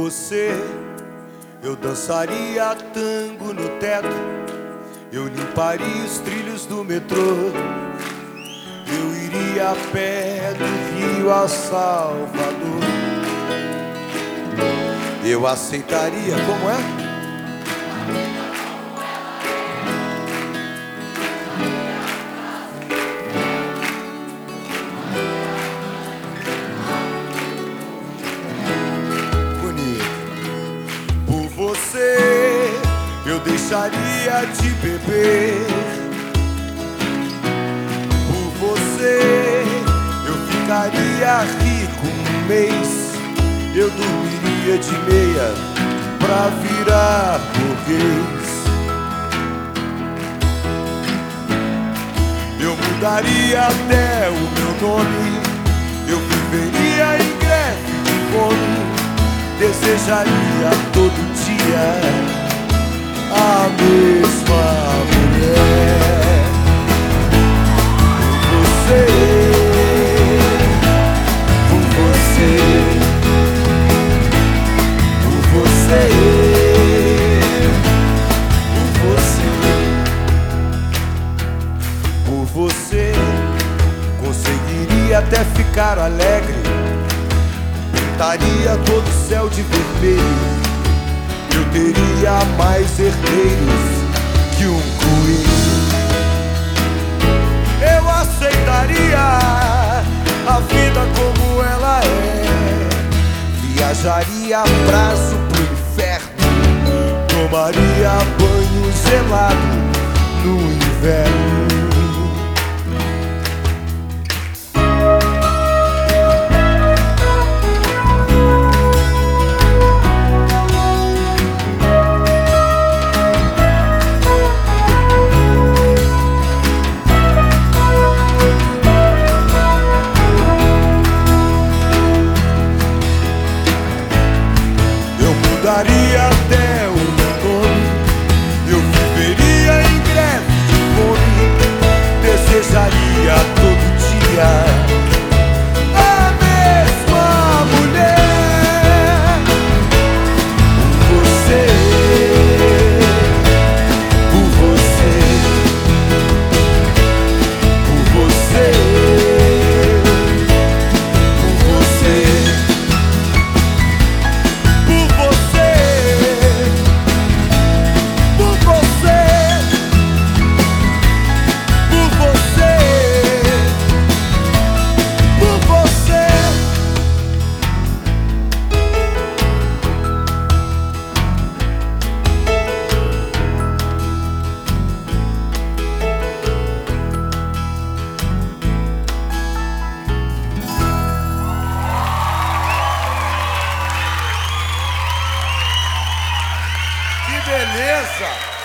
você, eu dançaria tango no teto, eu limparia os trilhos do metrô, eu iria a pé do Rio a Salvador. Eu aceitaria, como é? Você, eu deixaria de beber. Por você, eu ficaria rico um mês. Eu dormiria de meia pra virar burguês. Eu mudaria até o meu nome. Eu viveria em greve de fome. Desejaria todo dia a mesma mulher. Por você, por você, por você, por você, conseguiria até ficar alegre. Pintaria todo o céu de vermelho. Eu teria mais herdeiros que um coelho. Eu aceitaria a vida como ela é. Viajaria a prazo pro inferno. Tomaria banho gelado no inverno. Daria até o meu nome. Eu viveria em greve de fome. Desejaria todo dia a mesma mulher. Por você, por você, por você, por você. Que beleza!